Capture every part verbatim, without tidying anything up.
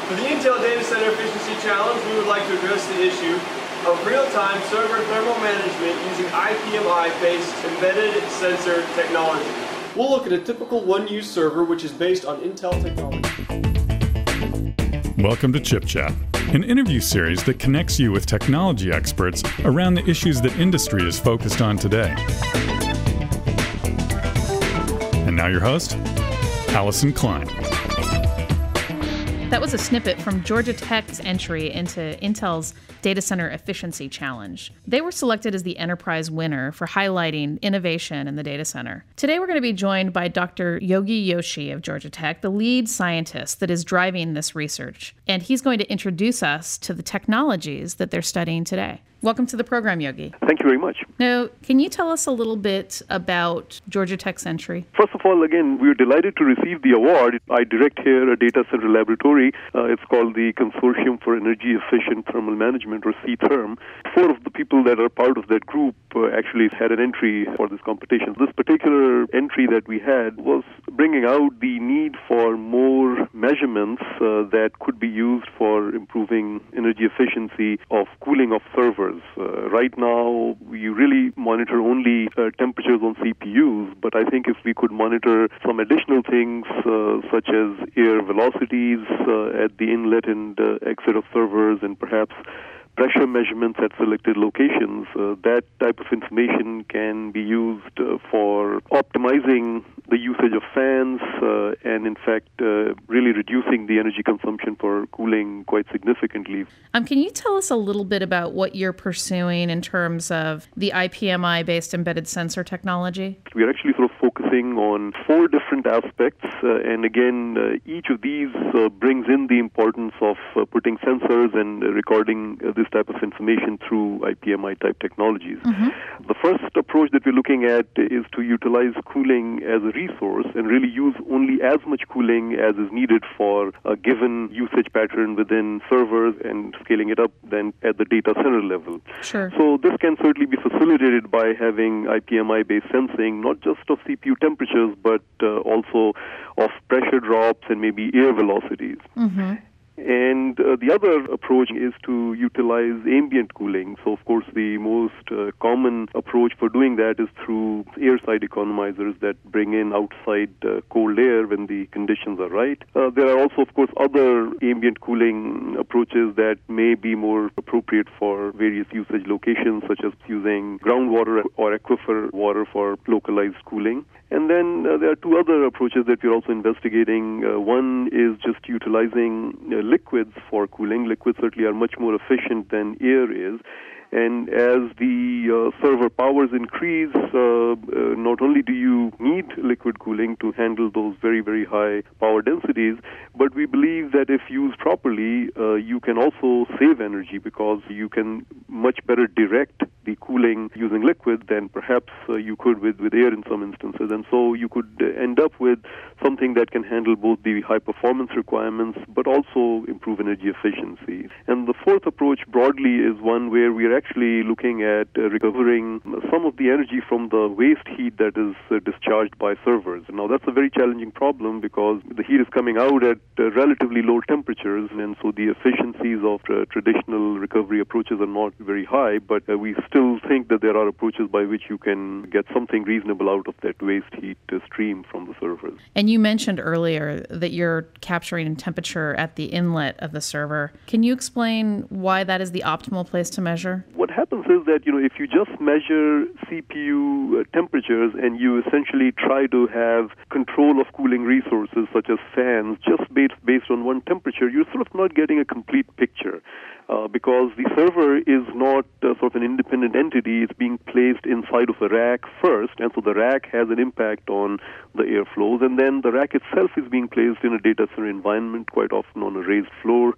For the Intel Data Center Efficiency Challenge, we would like to address the issue of real-time server thermal management using I P M I-based embedded sensor technology. We'll look at a typical one-use server which is based on Intel technology. Welcome to Chip Chat, an interview series that connects you with technology experts around the issues that industry is focused on today. And now your host, Allison Klein. That was a snippet from Georgia Tech's entry into Intel's Data Center Efficiency Challenge. They were selected as the enterprise winner for highlighting innovation in the data center. Today we're going to be joined by Doctor Yogi Joshi of Georgia Tech, the lead scientist that is driving this research. And he's going to introduce us to the technologies that they're studying today. Welcome to the program, Yogi. Thank you very much. Now, can you tell us a little bit about Georgia Tech's entry? First of all, again, we're delighted to receive the award. I direct here a data center laboratory. Uh, it's called the Consortium for Energy Efficient Thermal Management, or C THERM. Four of the people that are part of that group uh, actually had an entry for this competition. This particular entry that we had was bringing out the need for more measurements uh, that could be used for improving energy efficiency of cooling of servers. Uh, right now, we really monitor only uh, temperatures on C P Us, but I think if we could monitor some additional things uh, such as air velocities uh, at the inlet and uh, exit of servers, and perhaps pressure measurements at selected locations, uh, that type of information can be used uh, for optimizing the usage of fans uh, and, in fact, uh, really reducing the energy consumption for cooling quite significantly. Um, can you tell us a little bit about what you're pursuing in terms of the I P M I-based embedded sensor technology? We're actually sort of focusing on four different aspects, uh, and again, uh, each of these uh, brings in the importance of uh, putting sensors and uh, recording uh, this type of information through I P M I-type technologies. Mm-hmm. The first approach that we're looking at is to utilize cooling as a resource and really use only as much cooling as is needed for a given usage pattern within servers, and scaling it up then at the data center level. Sure. So this can certainly be facilitated by having I P M I-based sensing, not just of C P U temperatures, but uh, also of pressure drops and maybe air velocities. Mm-hmm. And uh, the other approach is to utilize ambient cooling. So, of course, the most uh, common approach for doing that is through air-side economizers that bring in outside uh, cold air when the conditions are right. Uh, there are also, of course, other ambient cooling approaches that may be more appropriate for various usage locations, such as using groundwater or aquifer water for localized cooling. And then uh, there are two other approaches that we're also investigating. Uh, one is just utilizing uh, liquids for cooling. Liquids certainly are much more efficient than air is. And as the uh, server powers increase, uh, uh, not only do you need liquid cooling to handle those very, very high power densities, but we believe that if used properly, uh, you can also save energy, because you can much better direct the cooling using liquid than perhaps uh, you could with, with air in some instances. And so you could uh, end up with something that can handle both the high performance requirements but also improve energy efficiency. And the fourth approach broadly is one where we are actually looking at uh, recovering some of the energy from the waste heat that is uh, discharged by servers. Now, that's a very challenging problem because the heat is coming out at uh, relatively low temperatures, and so the efficiencies of uh, traditional recovery approaches are not very high, but uh, we still think that there are approaches by which you can get something reasonable out of that waste heat uh, stream from the servers. And you mentioned earlier that you're capturing temperature at the inlet of the server. Can you explain why that is the optimal place to measure? What happens is that, you know, if you just measure C P U uh, temperatures and you essentially try to have control of cooling resources such as fans just based, based on one temperature, you're sort of not getting a complete picture. Uh, because the server is not uh, sort of an independent entity. It's being placed inside of a rack first, and so the rack has an impact on the airflows, and then the rack itself is being placed in a data center environment, quite often on a raised floor.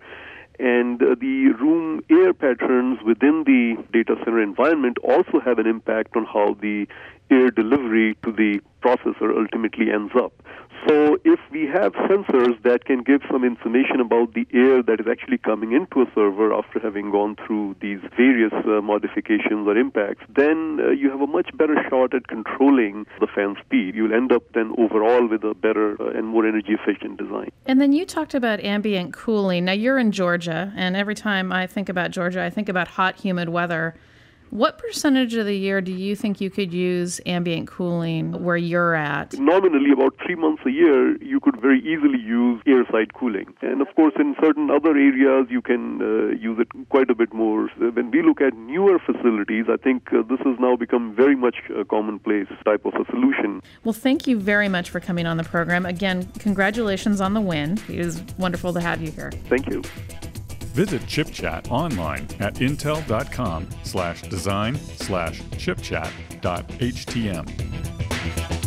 And uh, the room air patterns within the data center environment also have an impact on how the air delivery to the processor ultimately ends up. So if we have sensors that can give some information about the air that is actually coming into a server after having gone through these various uh, modifications or impacts, then uh, you have a much better shot at controlling the fan speed. You'll end up then overall with a better uh, and more energy efficient design. And then you talked about ambient cooling. Now you're in Georgia, and every time I think about Georgia, I think about hot, humid weather. What percentage of the year do you think you could use ambient cooling where you're at? Nominally, about three months a year, you could very easily use airside cooling. And of course, in certain other areas, you can uh, use it quite a bit more. So when we look at newer facilities, I think uh, this has now become very much a commonplace type of a solution. Well, thank you very much for coming on the program. Again, congratulations on the win. It was wonderful to have you here. Thank you. Visit ChipChat online at intel.com slash design slash chipchat dot htm.